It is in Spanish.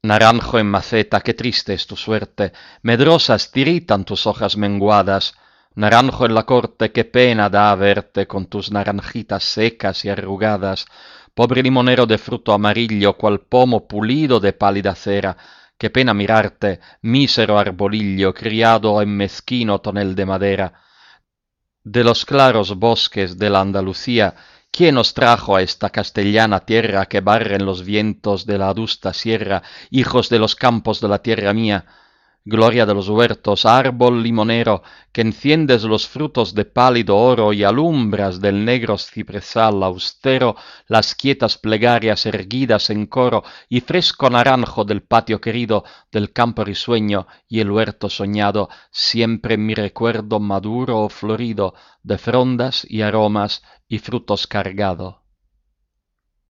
Naranjo en maceta, qué triste es tu suerte, medrosas tiritan tus hojas menguadas. Naranjo en la corte, qué pena da verte con tus naranjitas secas y arrugadas. Pobre limonero de fruto amarillo, cual pomo pulido de pálida cera. Qué pena mirarte, mísero arbolillo, criado en mezquino tonel de madera. De los claros bosques de la Andalucía, ¿quién os trajo a esta castellana tierra que barren los vientos de la adusta sierra, hijos de los campos de la tierra mía? Gloria de los huertos, árbol limonero, que enciendes los frutos de pálido oro y alumbras del negro cipresal austero las quietas plegarias erguidas en coro y fresco naranjo del patio querido, del campo risueño y el huerto soñado, siempre en mi recuerdo maduro o florido, de frondas y aromas y frutos cargado.